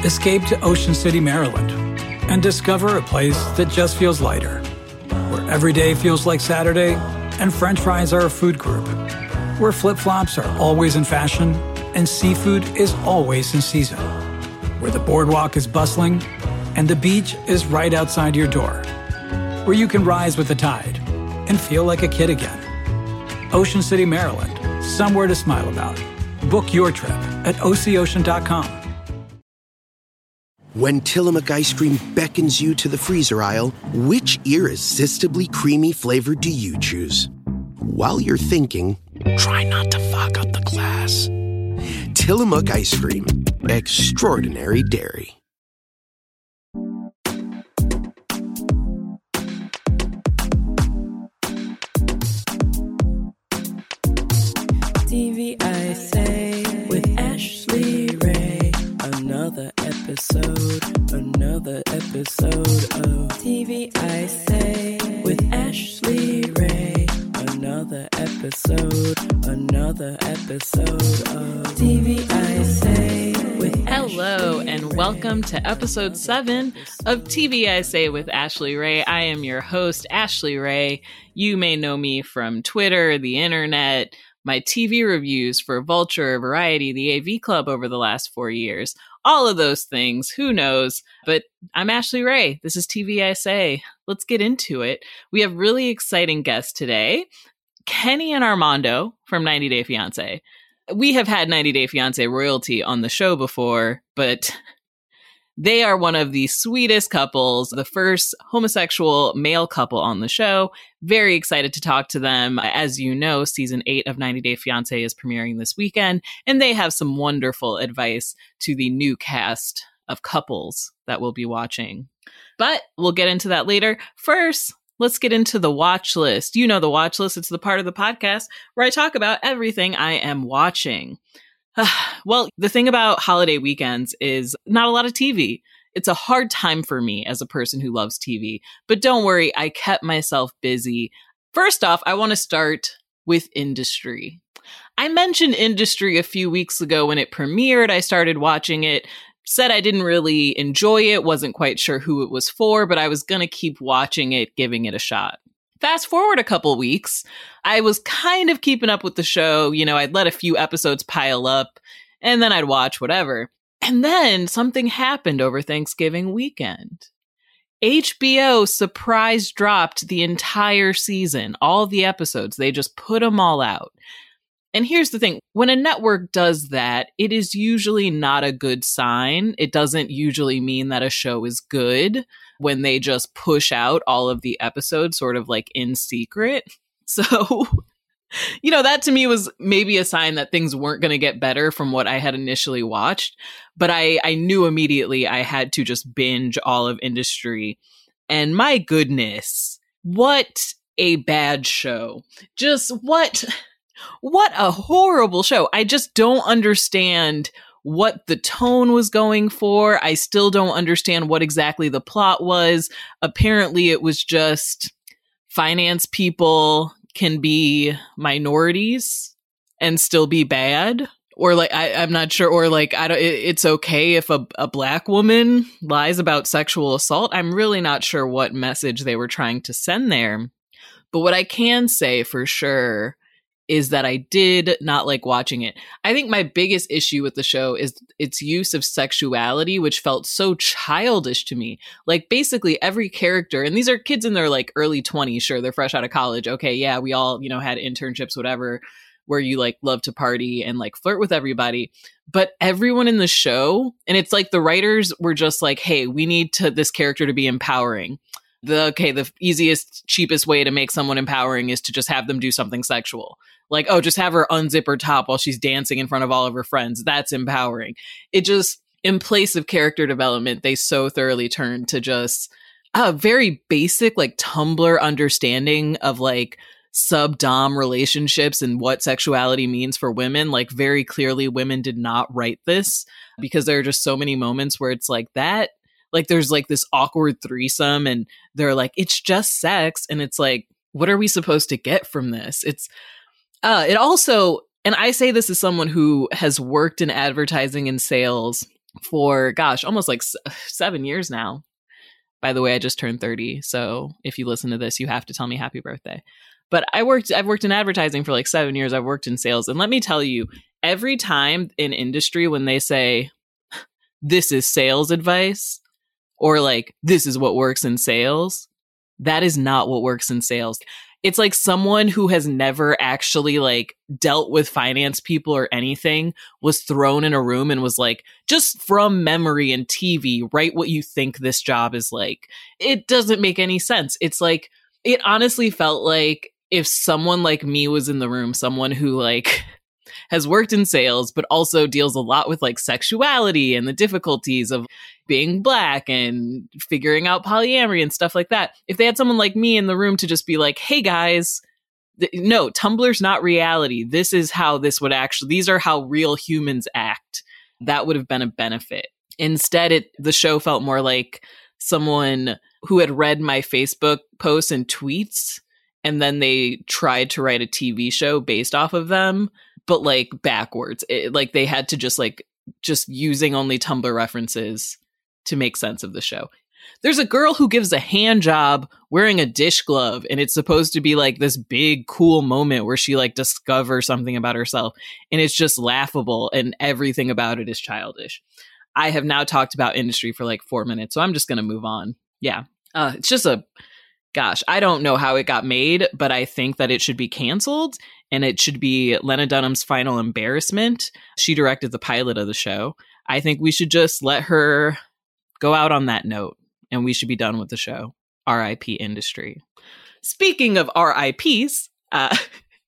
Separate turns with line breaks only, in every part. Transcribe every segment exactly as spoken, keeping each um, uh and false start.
Escape to Ocean City, Maryland, and discover a place that just feels lighter, where every day feels like Saturday and French fries are a food group, where flip-flops are always in fashion and seafood is always in season, where the boardwalk is bustling and the beach is right outside your door, where you can rise with the tide and feel like a kid again. Ocean City, Maryland, somewhere to smile about. Book your trip at O C ocean dot com.
When Tillamook ice cream beckons you to the freezer aisle, which irresistibly creamy flavor do you choose? While you're thinking, try not to fuck up the glass. Tillamook ice cream. Extraordinary dairy.
T V I Say with Ashley Ray. Another episode, another episode of T V I Say with Ashley Ray. Another episode, another episode of T V I Say with
Hello and welcome to episode seven of T V I Say with Ashley Ray. I am your host, Ashley Ray. You may know me from Twitter, the internet, my T V reviews for Vulture, Variety, the A V Club over the last four years. All of those things, who knows? But I'm Ashley Ray. This is T V I Say. Let's get into it. We have really exciting guests today. Kenny and Armando from ninety Day Fiancé. We have had ninety Day Fiancé royalty on the show before, but they are one of the sweetest couples, the first homosexual male couple on the show. Very excited to talk to them. As you know, season eight of ninety Day Fiancé is premiering this weekend, and they have some wonderful advice to the new cast of couples that we'll be watching. But we'll get into that later. First, let's get into the watch list. You know the watch list. It's the part of the podcast where I talk about everything I am watching. Well, the thing about holiday weekends is not a lot of T V. It's a hard time for me as a person who loves T V. But don't worry, I kept myself busy. First off, I want to start with Industry. I mentioned Industry a few weeks ago when it premiered. I started watching it, said I didn't really enjoy it, wasn't quite sure who it was for, but I was going to keep watching it, giving it a shot. Fast forward a couple weeks, I was kind of keeping up with the show. You know, I'd let a few episodes pile up and then I'd watch whatever. And then something happened over Thanksgiving weekend. H B O surprise dropped the entire season, all the episodes. They just put them all out. And here's the thing. When a network does that, it is usually not a good sign. It doesn't usually mean that a show is good when they just push out all of the episodes sort of like in secret. So, you know, that to me was maybe a sign that things weren't going to get better from what I had initially watched. But I, I knew immediately I had to just binge all of Industry. And my goodness, what a bad show. Just what... What a horrible show. I just don't understand what the tone was going for. I still don't understand what exactly the plot was. Apparently, it was just finance people can be minorities and still be bad. Or like, I, I'm not sure. Or like, I don't, it, it's okay if a, a black woman lies about sexual assault. I'm really not sure what message they were trying to send there. But what I can say for sure is that I did not like watching it. I think my biggest issue with the show is its use of sexuality, which felt so childish to me. Like basically every character, and these are kids in their like early twenties, sure, they're fresh out of college. Okay, yeah, we all, you know, had internships, whatever, where you like love to party and like flirt with everybody. But everyone in the show, and it's like the writers were just like, hey, we need to this character to be empowering. The okay, the easiest, cheapest way to make someone empowering is to just have them do something sexual. Like, oh, just have her unzip her top while she's dancing in front of all of her friends. That's empowering. It just, in place of character development, they so thoroughly turned to just a very basic, like, Tumblr understanding of, like, sub-dom relationships and what sexuality means for women. Like, very clearly, women did not write this because there are just so many moments where it's like that. Like, there's, like, this awkward threesome and they're like, it's just sex. And it's like, what are we supposed to get from this? It's, uh, it also, and I say this as someone who has worked in advertising and sales for, gosh, almost like s- seven years now. By the way, I just turned thirty. So if you listen to this, you have to tell me happy birthday. But I worked, I've worked in advertising for like seven years. I've worked in sales. And let me tell you, every time in industry, when they say, this is sales advice, or like, this is what works in sales, that is not what works in sales. It's like someone who has never actually like dealt with finance people or anything was thrown in a room and was like, just from memory and T V, write what you think this job is like. It doesn't make any sense. It's like, it honestly felt like if someone like me was in the room, someone who like has worked in sales, but also deals a lot with like sexuality and the difficulties of being Black and figuring out polyamory and stuff like that. If they had someone like me in the room to just be like, hey guys, th- no, Tumblr's not reality. This is how this would actually, these are how real humans act. That would have been a benefit. Instead, it the show felt more like someone who had read my Facebook posts and tweets, and then they tried to write a T V show based off of them, but like backwards. It, like they had to just like, just using only Tumblr references to make sense of the show. There's a girl who gives a hand job wearing a dish glove, and it's supposed to be like this big cool moment where she like discovers something about herself, and it's just laughable and everything about it is childish. I have now talked about industry for like four minutes, so I'm just going to move on. Yeah. Uh, it's just a, gosh, I don't know how it got made, but I think that it should be canceled, and it should be Lena Dunham's final embarrassment. She directed the pilot of the show. I think we should just let her go out on that note, and we should be done with the show. R I P industry. Speaking of R I Ps, uh,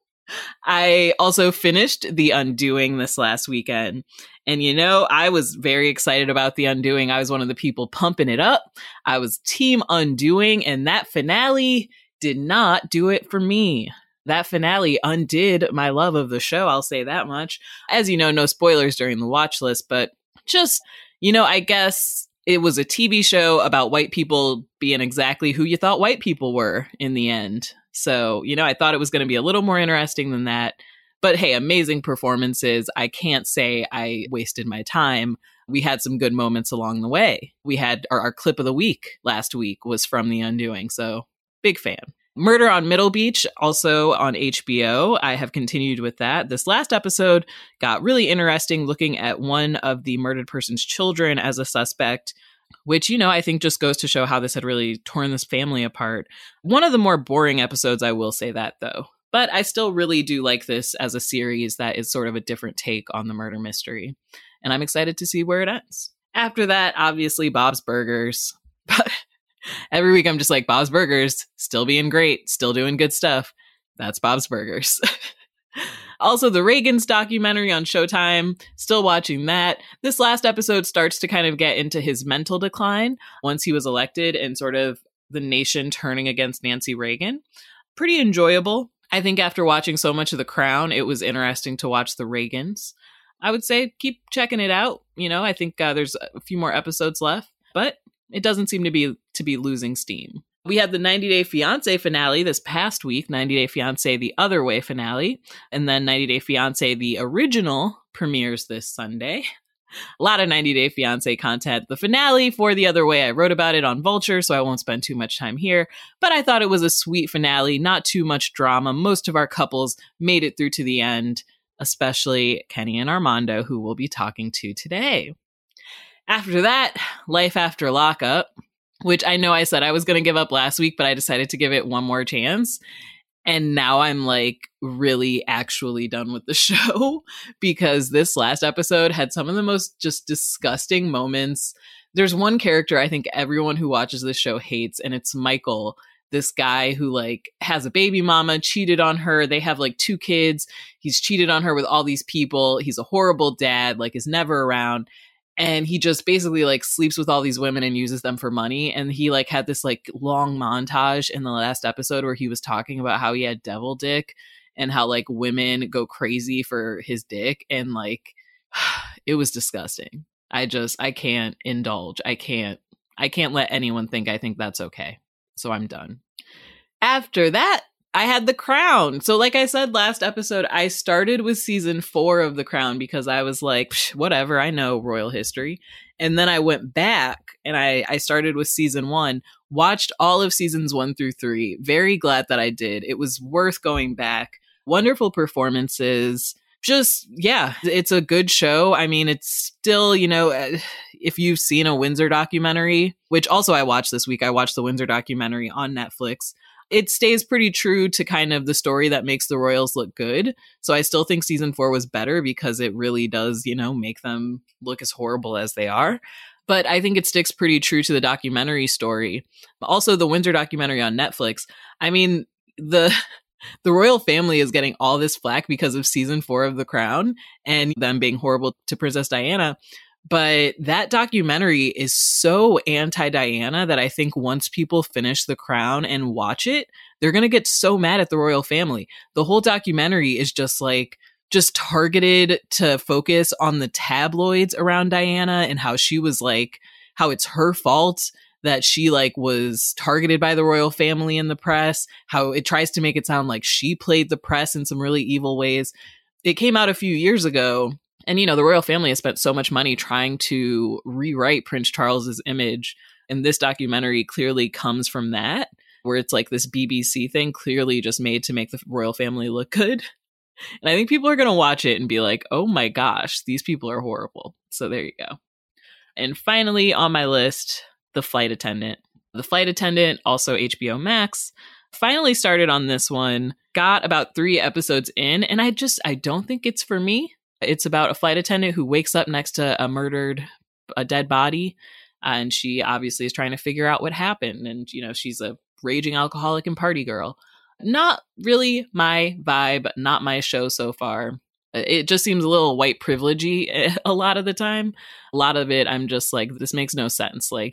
I also finished The Undoing this last weekend. And, you know, I was very excited about The Undoing. I was one of the people pumping it up. I was team Undoing, and that finale did not do it for me. That finale undid my love of the show, I'll say that much. As you know, no spoilers during the watch list, but just, you know, I guess it was a T V show about white people being exactly who you thought white people were in the end. So, you know, I thought it was going to be a little more interesting than that. But hey, amazing performances. I can't say I wasted my time. We had some good moments along the way. We had our, our clip of the week last week was from The Undoing. So big fan. Murder on Middle Beach, also on H B O. I have continued with that. This last episode got really interesting, looking at one of the murdered person's children as a suspect, which, you know, I think just goes to show how this had really torn this family apart. One of the more boring episodes, I will say that, though. But I still really do like this as a series that is sort of a different take on the murder mystery. And I'm excited to see where it ends. After that, obviously, Bob's Burgers. But every week I'm just like, Bob's Burgers, still being great, still doing good stuff. That's Bob's Burgers. Also, the Reagans documentary on Showtime, still watching that. This last episode starts to kind of get into his mental decline once he was elected and sort of the nation turning against Nancy Reagan. Pretty enjoyable. I think after watching so much of The Crown, it was interesting to watch the Reagans. I would say keep checking it out. You know, I think uh, there's a few more episodes left, but it doesn't seem to be to be losing steam. We had the ninety Day Fiancé finale this past week, ninety Day Fiancé The Other Way finale, and then ninety Day Fiancé The Original premieres this Sunday. A lot of ninety Day Fiancé content. The finale for The Other Way, I wrote about it on Vulture, so I won't spend too much time here, but I thought it was a sweet finale, not too much drama. Most of our couples made it through to the end, especially Kenny and Armando, who we'll be talking to today. After that, Life After Lockup, which I know I said I was going to give up last week, but I decided to give it one more chance. And now I'm like really actually done with the show because this last episode had some of the most just disgusting moments. There's one character I think everyone who watches this show hates, and it's Michael, this guy who like has a baby mama, cheated on her. They have like two kids. He's cheated on her with all these people. He's a horrible dad, like is never around. And he just basically like sleeps with all these women and uses them for money. And he like had this like long montage in the last episode where he was talking about how he had devil dick and how like women go crazy for his dick. And like, it was disgusting. I just, I can't indulge. I can't, I can't let anyone think I think that's okay. So I'm done. After that, I had The Crown. So like I said last episode, I started with season four of The Crown because I was like, whatever, I know royal history. And then I went back and I, I started with season one, watched all of seasons one through three. Very glad that I did. It was worth going back. Wonderful performances. Just, yeah, it's a good show. I mean, it's still, you know, if you've seen a Windsor documentary, which also I watched this week, I watched the Windsor documentary on Netflix. It stays pretty true to kind of the story that makes the royals look good. So I still think season four was better because it really does, you know, make them look as horrible as they are. But I think it sticks pretty true to the documentary story. Also, the Windsor documentary on Netflix. I mean, the the royal family is getting all this flack because of season four of The Crown and them being horrible to Princess Diana. But that documentary is so anti-Diana that I think once people finish The Crown and watch it, they're going to get so mad at the royal family. The whole documentary is just like, just targeted to focus on the tabloids around Diana and how she was like, how it's her fault that she like was targeted by the royal family in the press, how it tries to make it sound like she played the press in some really evil ways. It came out a few years ago. And, you know, the royal family has spent so much money trying to rewrite Prince Charles's image. And this documentary clearly comes from that, where it's like this B B C thing clearly just made to make the royal family look good. And I think people are going to watch it and be like, oh my gosh, these people are horrible. So there you go. And finally on my list, The Flight Attendant. The Flight Attendant, also H B O Max. Finally started on this one, got about three episodes in, and I just, I don't think it's for me. It's about a flight attendant who wakes up next to a murdered, a dead body. And she obviously is trying to figure out what happened. And, you know, she's a raging alcoholic and party girl. Not really my vibe, not my show so far. It just seems a little white privilege-y a lot of the time. A lot of it, I'm just like, this makes no sense. Like,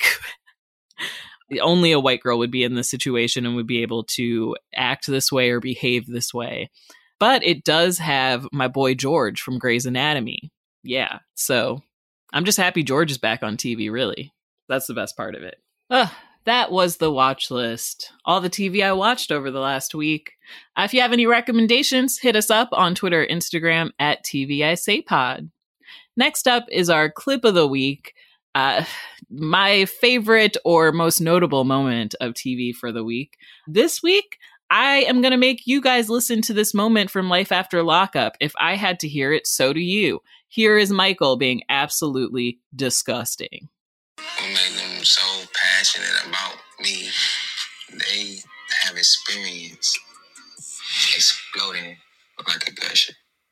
only a white girl would be in this situation and would be able to act this way or behave this way. But it does have my boy George from Grey's Anatomy. Yeah, so I'm just happy George is back on T V, really. That's the best part of it. Ugh, that was the watch list. All the T V I watched over the last week. Uh, if you have any recommendations, hit us up on Twitter or Instagram at T V I Say Pod. Next up is our clip of the week. Uh, my favorite or most notable moment of T V for the week. This week, I am going to make you guys listen to this moment from Life After Lockup. If I had to hear it, so do you. Here is Michael being absolutely disgusting.
What made them so passionate about me, they have experience exploding like a gusher.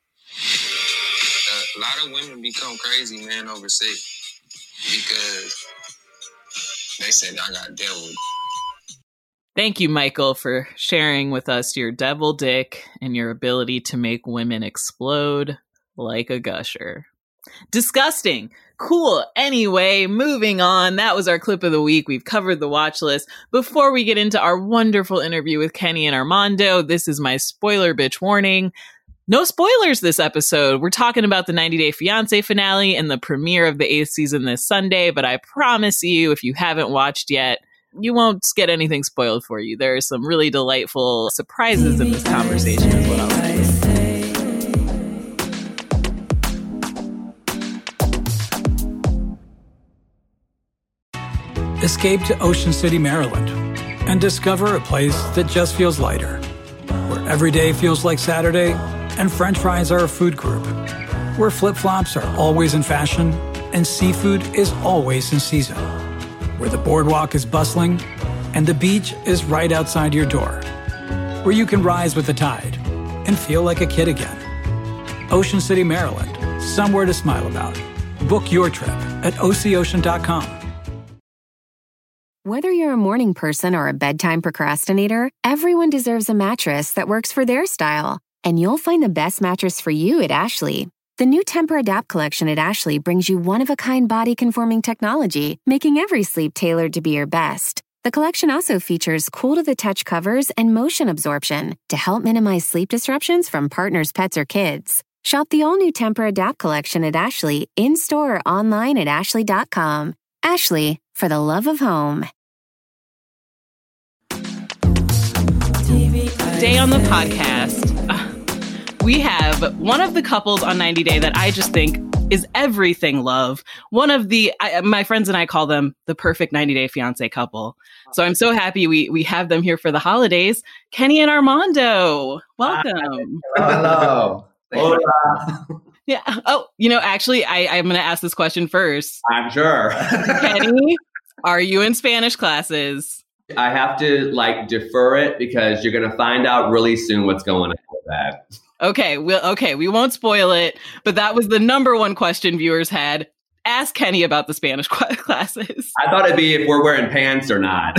A lot of women become crazy, man, over sex because they said I got devil.
Thank you, Michael, for sharing with us your devil dick and your ability to make women explode like a gusher. Disgusting. Cool. Anyway, moving on. That was our clip of the week. We've covered the watch list. Before we get into our wonderful interview with Kenny and Armando, this is my spoiler bitch warning. No spoilers this episode. We're talking about the ninety Day Fiancé finale and the premiere of the eighth season this Sunday, but I promise you, if you haven't watched yet, you won't get anything spoiled for you. There are some really delightful surprises in this conversation is what I'll say.
Escape to Ocean City, Maryland, and discover a place that just feels lighter, where every day feels like Saturday and French fries are a food group, where flip-flops are always in fashion and seafood is always in season, where the boardwalk is bustling and the beach is right outside your door, where you can rise with the tide and feel like a kid again. Ocean City, Maryland, somewhere to smile about. Book your trip at O C ocean dot com.
Whether you're a morning person or a bedtime procrastinator, everyone deserves a mattress that works for their style. And you'll find the best mattress for you at Ashley. The new Tempur-Adapt collection at Ashley brings you one-of-a-kind body-conforming technology, making every sleep tailored to be your best. The collection also features cool-to-the-touch covers and motion absorption to help minimize sleep disruptions from partners, pets, or kids. Shop the all-new Tempur-Adapt collection at Ashley, in-store or online at ashley dot com. Ashley, for the love of home.
T V I
Today on the podcast, uh, we have one of the couples on ninety day that I just think is everything love. One of the, I, my friends and I call them the perfect ninety day fiance couple. So I'm so happy we we have them here for the holidays. Kenny and Armando, welcome.
Hello. Hola.
Yeah. Oh, you know, actually, I, I'm going to ask this question first.
I'm sure.
Kenny, are you in Spanish classes?
I have to like defer it because you're going to find out really soon what's going on with that.
Okay, well, okay, we won't spoil it, but that was the number one question viewers had. Ask Kenny about the Spanish classes.
I thought it'd be if we're wearing pants or not.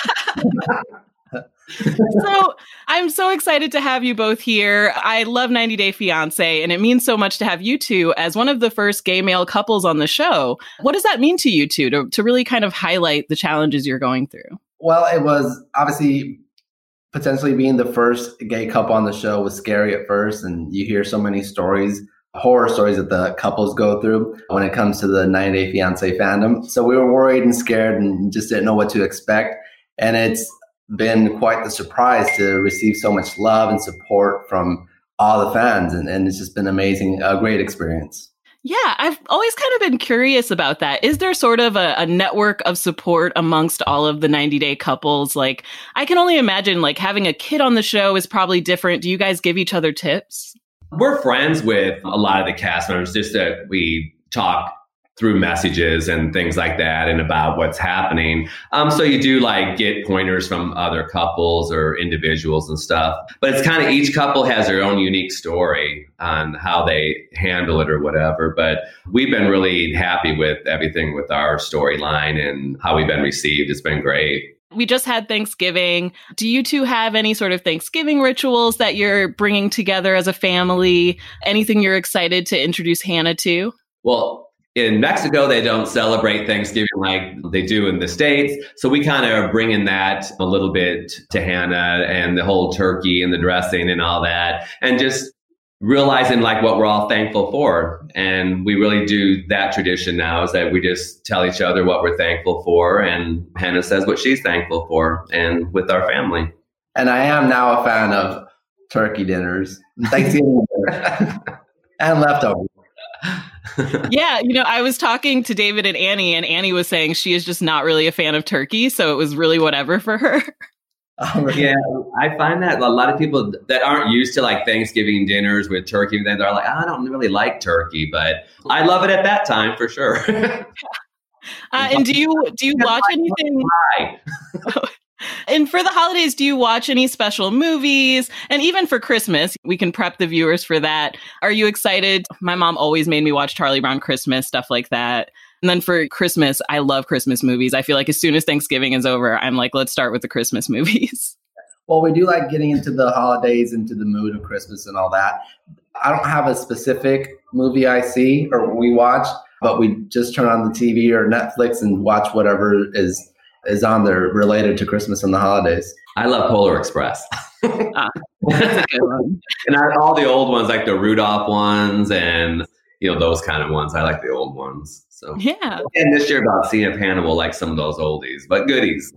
So I'm so excited to have you both here. I love ninety day fiance, and it means so much to have you two as one of the first gay male couples on the show. What does that mean to you two to, to really kind of highlight the challenges you're going through?
Well, it was obviously potentially being the first gay couple on the show was scary at first. And you hear so many stories, horror stories that the couples go through when it comes to the ninety day fiance fandom. So we were worried and scared and just didn't know what to expect. And it's been quite the surprise to receive so much love and support from all the fans. And, and it's just been amazing, a great experience.
Yeah, I've always kind of been curious about that. Is there sort of a, a network of support amongst all of the ninety day couples? Like, I can only imagine like having a kid on the show is probably different. Do you guys give each other tips?
We're friends with a lot of the cast members, just that we talk through messages and things like that and about what's happening. Um, so you do like get pointers from other couples or individuals and stuff. But it's kind of each couple has their own unique story on how they handle it or whatever. But we've been really happy with everything with our storyline and how we've been received. It's been great.
We just had Thanksgiving. Do you two have any sort of Thanksgiving rituals that you're bringing together as a family? Anything you're excited to introduce Hannah to?
Well, in Mexico, they don't celebrate Thanksgiving like they do in the States. So we kind of are bringing that a little bit to Hannah and the whole turkey and the dressing and all that. And just realizing like what we're all thankful for. And we really do that tradition now is that we just tell each other what we're thankful for. And Hannah says what she's thankful for and with our family.
And I am now a fan of turkey dinners, Thanksgiving dinner, and leftovers.
Yeah, you know, I was talking to David and Annie, and Annie was saying she is just not really a fan of turkey, so it was really whatever for her.
Yeah, I find that a lot of people that aren't used to like Thanksgiving dinners with turkey, then they're like, oh, I don't really like turkey, but I love it at that time for sure. uh,
and do you do you watch anything? And for the holidays, do you watch any special movies? And even for Christmas, we can prep the viewers for that. Are you excited? My mom always made me watch Charlie Brown Christmas, stuff like that. And then for Christmas, I love Christmas movies. I feel like as soon as Thanksgiving is over, I'm like, let's start with the Christmas movies.
Well, we do like getting into the holidays, into the mood of Christmas and all that. I don't have a specific movie I see or we watch, but we just turn on the T V or Netflix and watch whatever is is on there related to Christmas and the holidays.
I love Polar Express.
Ah, that's a good one.
And I, all the old ones, like the Rudolph ones and, you know, those kind of ones. I like the old ones. So
yeah.
And this year about seeing if Hannah will like some of those oldies, but goodies.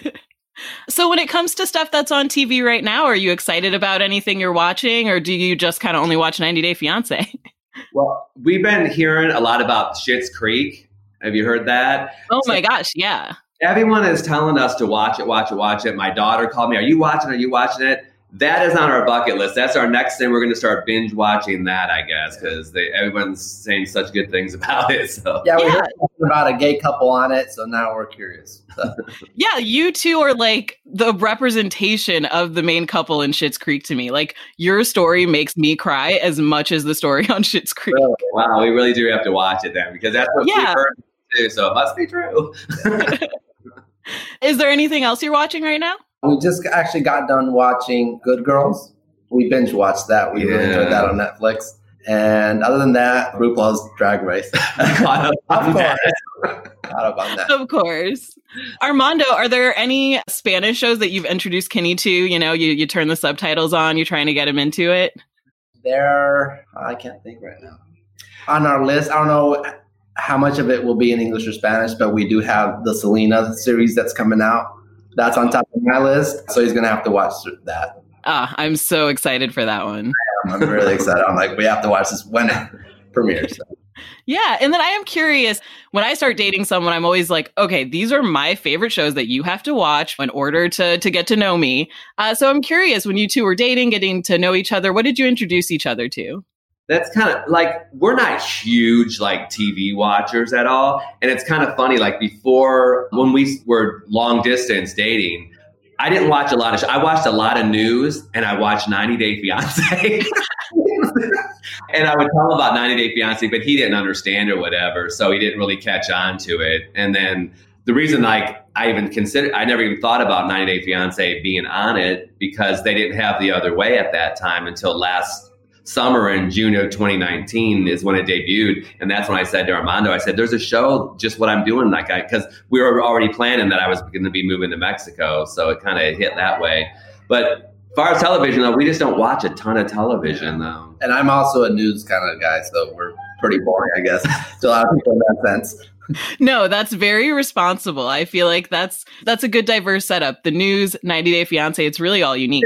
So when it comes to stuff that's on T V right now, are you excited about anything you're watching, or do you just kind of only watch ninety day fiance?
Well, we've been hearing a lot about Schitt's Creek. Have you heard that?
Oh my gosh, yeah.
Everyone is telling us to watch it, watch it, watch it. My daughter called me, are you watching? Are you watching it? That is on our bucket list. That's our next thing. We're going to start binge watching that, I guess, because everyone's saying such good things about it. So
yeah, we
yeah.
heard about a gay couple on it, so now we're curious. So.
Yeah, you two are like the representation of the main couple in Schitt's Creek to me. Like your story makes me cry as much as the story on Schitt's Creek.
Really? Wow, we really do have to watch it then, because that's what
yeah.
we've heard too. So it must be true.
Is there anything else you're watching right now?
We just actually got done watching Good Girls. We binge watched that. We
yeah.
really enjoyed that on Netflix. And other than that, RuPaul's Drag Race.
Caught up
of
on that.
course. Caught up on that.
Of course. Armando, are there any Spanish shows that you've introduced Kenny to? You know, you, you turn the subtitles on, you're trying to get him into it?
There, I can't think right now. On our list, I don't know how much of it will be in English or Spanish, but we do have the Selena series that's coming out. That's on top of my list, so he's going to have to watch that.
Ah, I'm so excited for that one.
I'm really excited. I'm like, we have to watch this when it premieres. So.
Yeah. And then I am curious, when I start dating someone, I'm always like, okay, these are my favorite shows that you have to watch in order to, to get to know me. Uh, so I'm curious, when you two were dating, getting to know each other, what did you introduce each other to?
That's kind of like, we're not huge like T V watchers at all. And it's kind of funny, like before, when we were long distance dating, I didn't watch a lot of, sh- I watched a lot of news and I watched ninety Day Fiancé. And I would tell him about ninety Day Fiancé, but he didn't understand or whatever. So he didn't really catch on to it. And then the reason like I even considered, I never even thought about ninety Day Fiancé being on it because they didn't have The Other Way at that time until last summer in June of twenty nineteen is when it debuted. And that's when I said to Armando, I said, there's a show, just what I'm doing. Like I, cause we were already planning that I was going to be moving to Mexico. So it kind of hit that way. But as far as television though, we just don't watch a ton of television though.
And I'm also a news kind of guy. So we're pretty boring, I guess, to a lot of people in that sense.
No, that's very responsible. I feel like that's that's a good diverse setup. The news, ninety Day Fiancé, it's really all you need.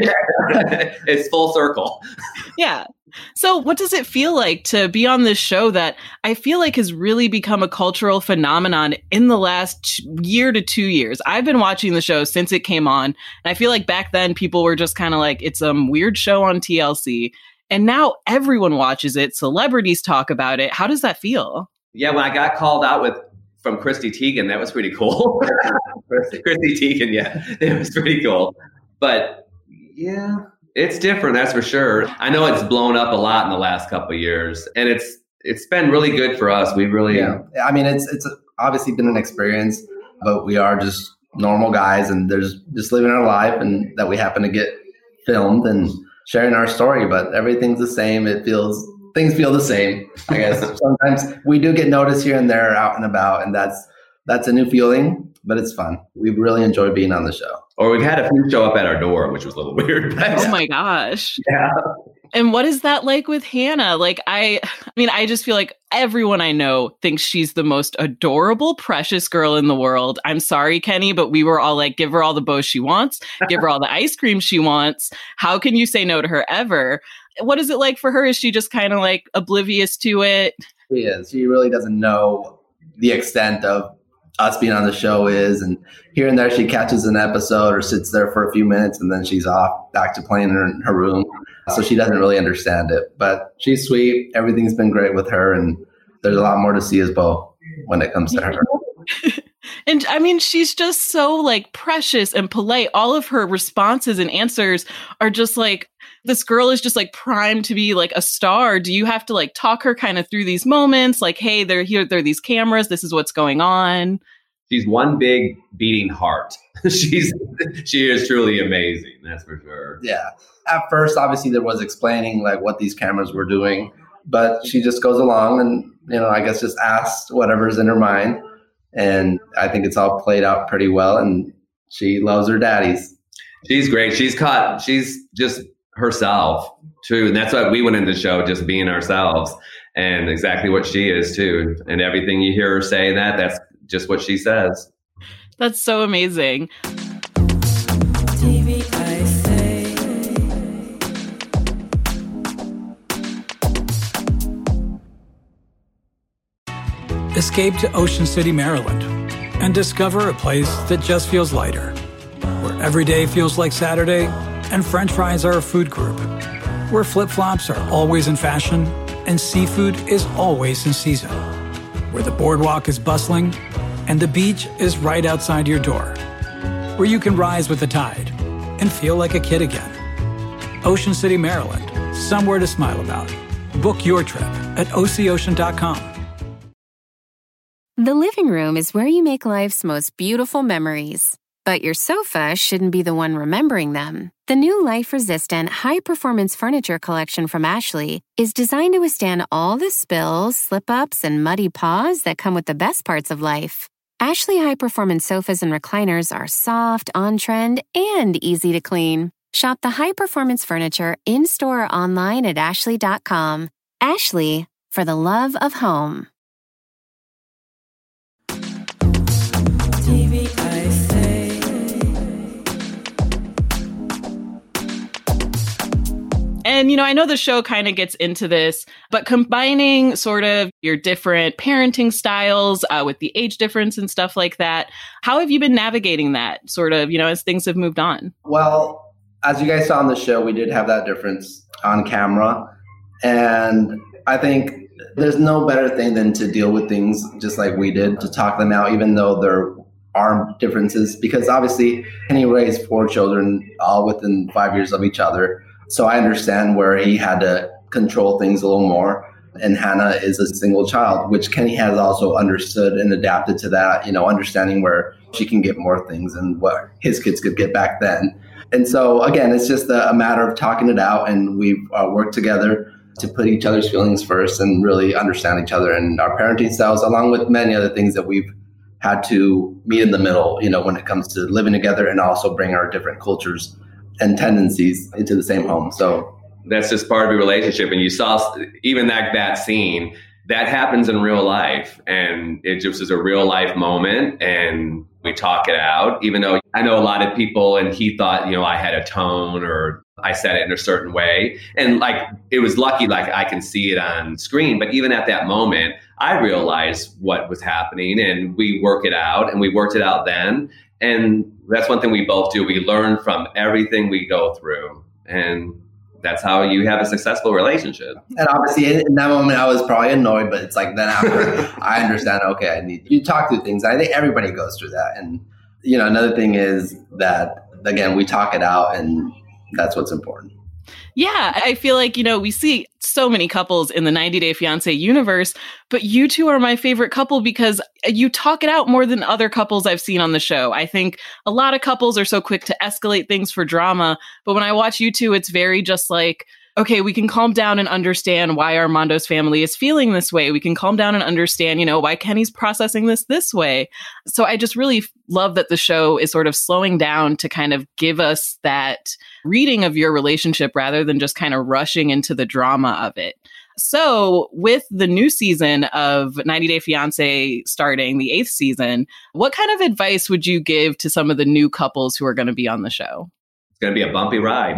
It's full circle.
Yeah. So what does it feel like to be on this show that I feel like has really become a cultural phenomenon in the last year to two years? I've been watching the show since it came on. And I feel like back then people were just kind of like, it's some weird show on T L C. And now everyone watches it. Celebrities talk about it. How does that feel?
Yeah, when I got called out with from Chrissy Teigen, that was pretty cool. Chrissy Teigen, yeah, it was pretty cool. But yeah, it's different, that's for sure. I know it's blown up a lot in the last couple of years, and it's it's been really good for us. We really,
yeah. I mean, it's it's obviously been an experience, but we are just normal guys, and there's just living our life, and that we happen to get filmed and sharing our story. But everything's the same. It feels. Things feel the same, I guess. Sometimes we do get noticed here and there out and about, and that's that's a new feeling, but it's fun. We really enjoy being on the show.
Or we've had a few show up at our door, which was a little weird. But
oh my gosh.
Yeah.
And what is that like with Hannah? Like, I, I mean, I just feel like everyone I know thinks she's the most adorable, precious girl in the world. I'm sorry, Kenny, but we were all like, give her all the bows she wants, give her all the ice cream she wants. How can you say no to her ever? What is it like for her? Is she just kind of like oblivious to it?
She is. She really doesn't know the extent of us being on the show is. And here and there, she catches an episode or sits there for a few minutes and then she's off back to playing in her, in her room. So she doesn't really understand it. But she's sweet. Everything's been great with her. And there's a lot more to see as well when it comes to her.
And I mean, she's just so like precious and polite. All of her responses and answers are just like, this girl is just like primed to be like a star. Do you have to like talk her kind of through these moments? Like, hey, they're here, there are these cameras. This is what's going on.
She's one big beating heart. She's she is truly amazing. That's for sure.
Yeah. At first, obviously, there was explaining like what these cameras were doing, but she just goes along and, you know, I guess just asks whatever's in her mind. And I think it's all played out pretty well. And she loves her daddies.
She's great. She's caught. She's just herself too. And that's why we went into the show, just being ourselves, and exactly what she is too. And everything you hear her say that, that's just what she says.
That's so amazing.
T V I say.
Escape to Ocean City, Maryland, and discover a place that just feels lighter, where every day feels like Saturday, and French fries are a food group, where flip-flops are always in fashion, and seafood is always in season, where the boardwalk is bustling, and the beach is right outside your door, where you can rise with the tide and feel like a kid again. Ocean City, Maryland, somewhere to smile about. Book your trip at O C ocean dot com.
The living room is where you make life's most beautiful memories. But your sofa shouldn't be the one remembering them. The new life-resistant, high-performance furniture collection from Ashley is designed to withstand all the spills, slip-ups, and muddy paws that come with the best parts of life. Ashley high-performance sofas and recliners are soft, on-trend, and easy to clean. Shop the high-performance furniture in-store or online at ashley dot com. Ashley, for the love of home.
T V I say.
And, you know, I know the show kind of gets into this, but combining sort of your different parenting styles uh, with the age difference and stuff like that, how have you been navigating that sort of, you know, as things have moved on?
Well, as you guys saw on the show, we did have that difference on camera. And I think there's no better thing than to deal with things just like we did, to talk them out, even though there are differences. Because obviously, Kenny raised four children all within five years of each other. So I understand where he had to control things a little more. And Hannah is a single child, which Kenny has also understood and adapted to that, you know, understanding where she can get more things and what his kids could get back then. And so, again, it's just a, a matter of talking it out, and we've uh, worked together to put each other's feelings first and really understand each other and our parenting styles, along with many other things that we've had to meet in the middle, you know, when it comes to living together, and also bring our different cultures and tendencies into the same home. So
that's just part of a relationship. And you saw even that, that scene, that happens in real life. And it just is a real life moment. And we talk it out, even though I know a lot of people, and he thought, you know, I had a tone or I said it in a certain way. And like, it was lucky, like I can see it on screen. But even at that moment, I realized what was happening, and we work it out, and we worked it out then. And that's one thing we both do. We learn from everything we go through. And that's how you have a successful relationship.
And obviously in, in that moment, I was probably annoyed, but it's like then after I understand, okay, I need you talk through things. I think everybody goes through that. And, you know, another thing is that, again, we talk it out, and that's what's important.
Yeah, I feel like, you know, we see so many couples in the ninety Day Fiancé universe, but you two are my favorite couple because you talk it out more than other couples I've seen on the show. I think a lot of couples are so quick to escalate things for drama, but when I watch you two, it's very just like, okay, we can calm down and understand why Armando's family is feeling this way. We can calm down and understand, you know, why Kenny's processing this this way. So I just really love that the show is sort of slowing down to kind of give us that reading of your relationship rather than just kind of rushing into the drama of it. So with the new season of ninety Day Fiancé starting, the eighth season, what kind of advice would you give to some of the new couples who are going to be on the show?
It's going to be a bumpy ride.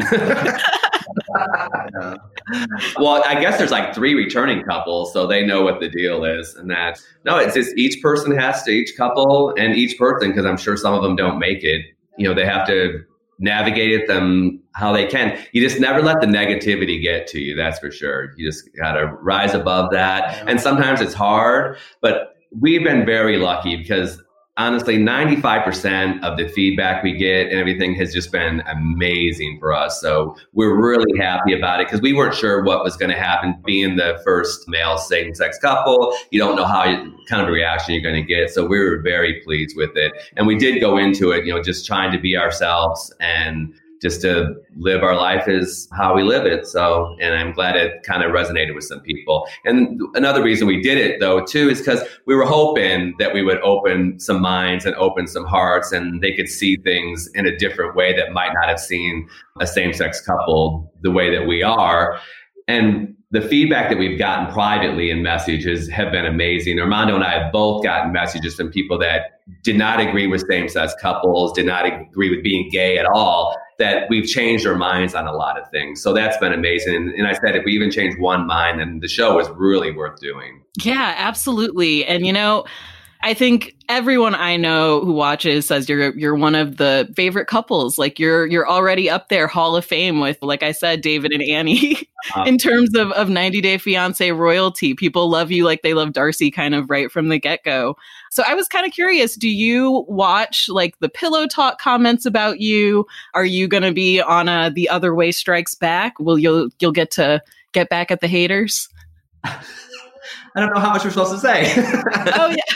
Well, I guess there's like three returning couples, so they know what the deal is. And that, no, it's just each person has to, each couple and each person, because I'm sure some of them don't make it, you know, they have to navigate it them how they can. You just never let the negativity get to you. That's for sure. You just got to rise above that. And sometimes it's hard, but we've been very lucky because honestly, ninety-five percent of the feedback we get and everything has just been amazing for us. So we're really happy about it because we weren't sure what was going to happen. Being the first male same-sex couple, you don't know how you, kind of a reaction you're going to get. So we were very pleased with it. And we did go into it, you know, just trying to be ourselves and just to live our life is how we live it. So, and I'm glad it kind of resonated with some people. And another reason we did it though, too, is because we were hoping that we would open some minds and open some hearts and they could see things in a different way that might not have seen a same-sex couple the way that we are. And the feedback that we've gotten privately in messages have been amazing. Armando and I have both gotten messages from people that did not agree with same-sex couples, did not agree with being gay at all, that we've changed our minds on a lot of things. So that's been amazing. And, and I said, if we even change one mind, then the show is really worth doing.
Yeah, absolutely. And, you know, I think everyone I know who watches says you're you're one of the favorite couples. Like you're you're already up there, Hall of Fame with, like I said, David and Annie. Uh, in terms of, of ninety Day Fiancé royalty, people love you like they love Darcy kind of right from the get-go. So I was kind of curious, do you watch like the Pillow Talk comments about you? Are you going to be on a The Other Way Strikes Back? Will you'll you'll get to get back at the haters?
I don't know how much we're supposed to say.
Oh yeah.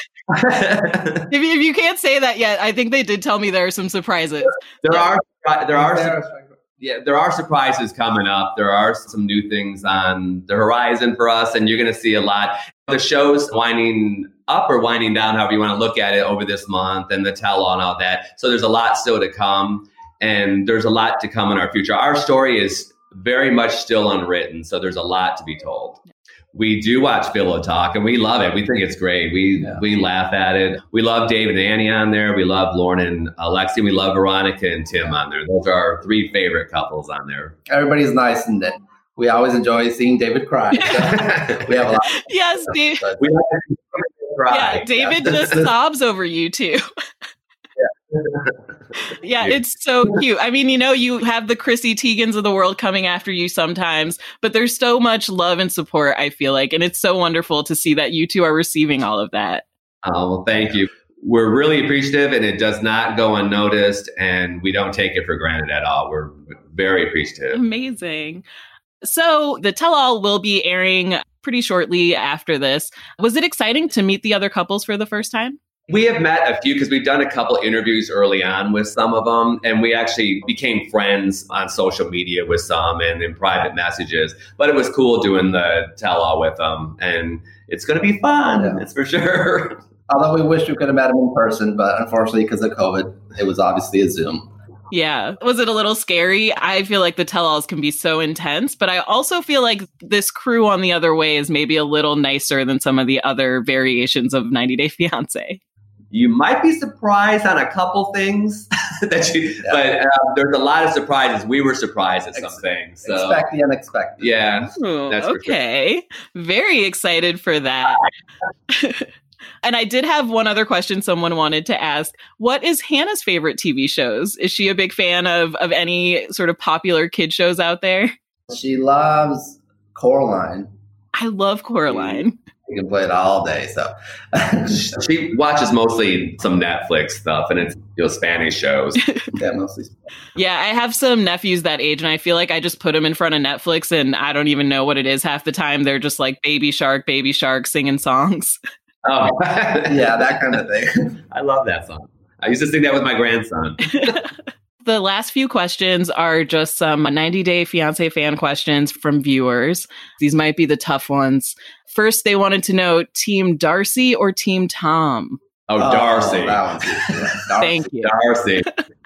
if, you, if you can't say that yet, I think they did tell me there are some surprises.
There yeah. are there are some, yeah there are surprises coming up. There are some new things on the horizon for us, and you're going to see a lot. The show's winding up or winding down, however you want to look at it, over this month, and the tell-all and all that. So there's a lot still to come, and there's a lot to come in our future. Our story is very much still unwritten, so there's a lot to be told. We do watch Pillow Talk, and we love it. We think it's great. We yeah. we laugh at it. We love David and Annie on there. We love Lauren and Alexi. We love Veronica and Tim on there. Those are our three favorite couples on there.
Everybody's nice, and We always enjoy seeing David cry. So we have a lot. Of
yes, Dave.
but-
We like to cry.
Yeah, David just sobs over you too. Yeah, it's so cute. I mean, you know, you have the Chrissy Teigens of the world coming after you sometimes, but there's so much love and support, I feel like. And it's so wonderful to see that you two are receiving all of that.
Oh, well, thank you. We're really appreciative, and it does not go unnoticed, and we don't take it for granted at all. We're very appreciative.
Amazing. So the tell-all will be airing pretty shortly after this. Was it exciting to meet the other couples for the first time?
We have met a few because we've done a couple interviews early on with some of them, and we actually became friends on social media with some and in private messages. But it was cool doing the tell-all with them, and it's going to be fun.
Yeah.
It's for sure.
Although we wish we could have met him in person, but unfortunately, because of COVID, it was obviously a Zoom.
Yeah. Was it a little scary? I feel like the tell-alls can be so intense, but I also feel like this crew on the other way is maybe a little nicer than some of the other variations of ninety Day Fiancé.
You might be surprised on a couple things, that you,
Yeah.
but uh, there's a lot of surprises. We were surprised at some
Ex-
things. So.
Expect the unexpected.
Yeah.
Ooh,
That's for sure.
okay. Very excited for that. And I did have one other question someone wanted to ask. What is Hannah's favorite T V shows? Is she a big fan of, of any sort of popular kid shows out there?
She loves Coraline.
I love Coraline.
You can play it all day. So
She watches mostly some Netflix stuff, and it's you know Spanish shows.
yeah, mostly.
Yeah, I have some nephews that age, and I feel like I just put them in front of Netflix, and I don't even know what it is half the time. They're just like Baby Shark, Baby Shark, singing songs.
Oh,
Yeah, that kind of thing.
I love that song. I used to sing that with my grandson.
The last few questions are just some ninety Day Fiancé fan questions from viewers. These might be the tough ones. First, they wanted to know Team Darcy or Team Tom?
Oh, Darcy.
Oh, that one's easy. Yeah, Darcy.
Thank you.
Darcy.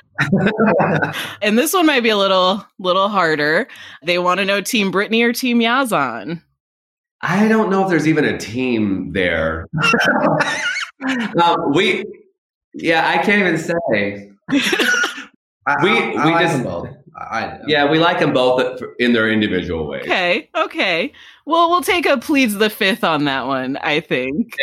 And this one might be a little little harder. They want to know Team Brittany or Team Yazan?
I don't know if there's even a team there. um, we, yeah, I can't even say.
I,
We-
I, I
we
like
just-
them both. I, I do.
Yeah, we like them both in their individual ways.
Okay, okay. Well, we'll take a pleads the fifth on that one, I think.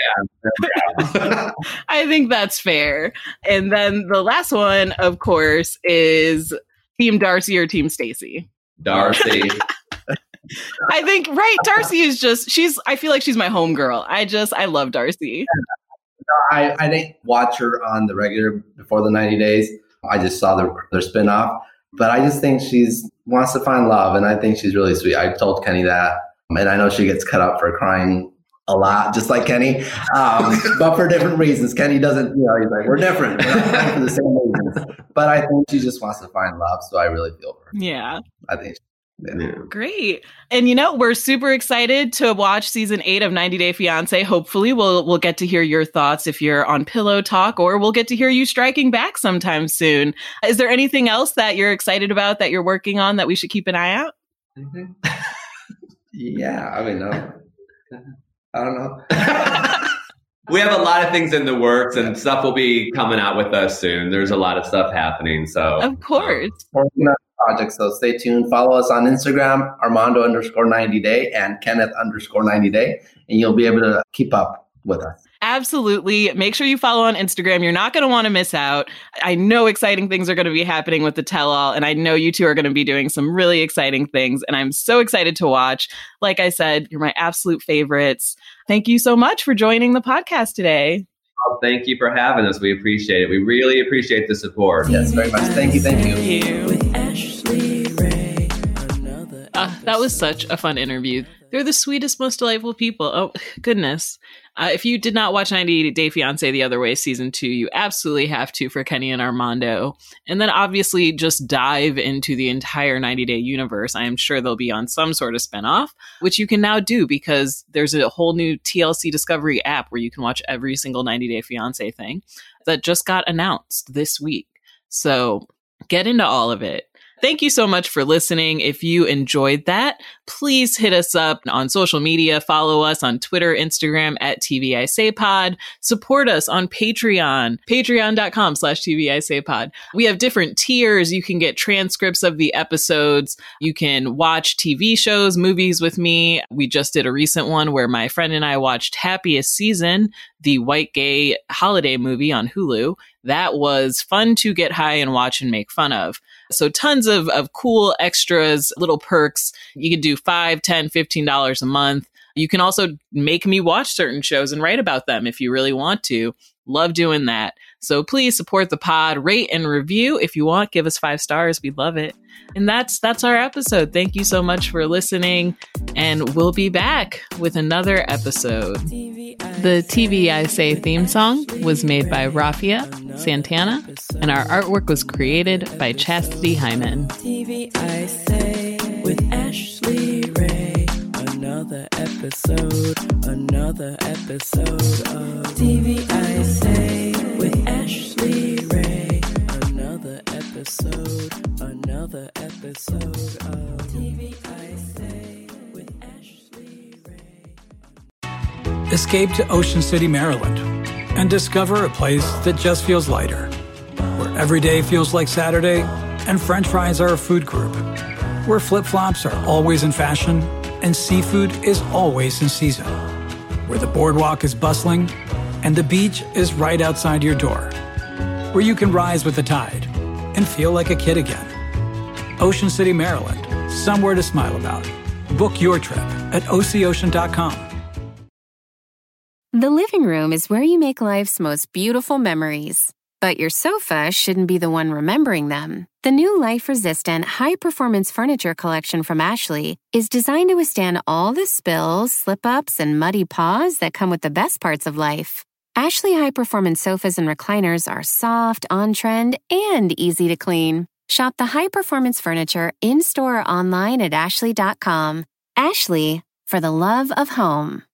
I think that's fair. And then the last one, of course, is Team Darcy or Team Stacy.
Darcy.
I think, right, Darcy is just, she's, I feel like she's my homegirl. I just, I love Darcy.
I, I didn't watch her on the regular before the ninety days. I just saw their, their spinoff. But I just think she's wants to find love, and I think she's really sweet. I told Kenny that, and I know she gets cut up for crying a lot, just like Kenny, um, but for different reasons. Kenny doesn't, you know, he's like, we're different. We're not crying for the same reasons. But I think she just wants to find love, so I really feel for her.
Yeah.
I think she,
Yeah.
Great. And you know, we're super excited to watch season eight of ninety Day Fiancé. Hopefully we'll we'll get to hear your thoughts if you're on Pillow Talk, or we'll get to hear you striking back sometime soon. Is there anything else that you're excited about that you're working on that we should keep an eye out?
yeah, I mean, no, I don't know.
We have a lot of things in the works, and stuff will be coming out with us soon. There's a lot of stuff happening. So,
Of course.
Working on projects, so stay tuned. Follow us on Instagram, Armando underscore ninety day and Kenneth underscore ninety day, and you'll be able to keep up with us.
Absolutely. Make sure you follow on Instagram. You're not going to want to miss out. I know exciting things are going to be happening with the tell all, and I know you two are going to be doing some really exciting things, and I'm so excited to watch. Like I said, you're my absolute favorites. Thank you so much for joining the podcast today.
well, thank you for having us. We appreciate it. We really appreciate the support.
Yes, very much. Thank you. Thank you.
Thank you.
With Ashley Ray. Another
Uh, that was such a fun interview. They're the sweetest, most delightful people. Oh, goodness. Uh, if you did not watch ninety Day Fiancé The Other Way season two, you absolutely have to for Kenny and Armando. And then obviously just dive into the entire ninety Day universe. I am sure they'll be on some sort of spinoff, which you can now do because there's a whole new T L C Discovery app where you can watch every single ninety Day Fiancé thing that just got announced this week. So get into all of it. Thank you so much for listening. If you enjoyed that, please hit us up on social media. Follow us on Twitter, Instagram at T V I Say Pod. Support us on Patreon, patreon.com slash TV I Say Pod. We have different tiers. You can get transcripts of the episodes. You can watch T V shows, movies with me. We just did a recent one where my friend and I watched Happiest Season, the white gay holiday movie on Hulu. That was fun to get high and watch and make fun of. So tons of, of cool extras, little perks. You can do five, ten, fifteen dollars a month. You can also make me watch certain shows and write about them if you really want to. Love doing that. So please support the pod, rate and review. If you want, give us five stars. We'd love it. And that's that's our episode. Thank you so much for listening. And we'll be back with another episode. The T V I Say theme song was made by Rafia Santana, and our artwork was created by Chastity Hyman.
T V I Say with Ashley Ray. Another episode, another episode of T V I Say with Ashley Ray. Another episode, another episode of T V I Say with Ashley Ray.
Escape to Ocean City, Maryland, and discover a place that just feels lighter, where every day feels like Saturday and French fries are a food group, where flip-flops are always in fashion and seafood is always in season, where the boardwalk is bustling and the beach is right outside your door, where you can rise with the tide and feel like a kid again. Ocean City, Maryland, somewhere to smile about. Book your trip at O C ocean dot com.
The living room is where you make life's most beautiful memories. But your sofa shouldn't be the one remembering them. The new life-resistant, high-performance furniture collection from Ashley is designed to withstand all the spills, slip-ups, and muddy paws that come with the best parts of life. Ashley high-performance sofas and recliners are soft, on-trend, and easy to clean. Shop the high-performance furniture in-store or online at ashley dot com. Ashley, for the love of home.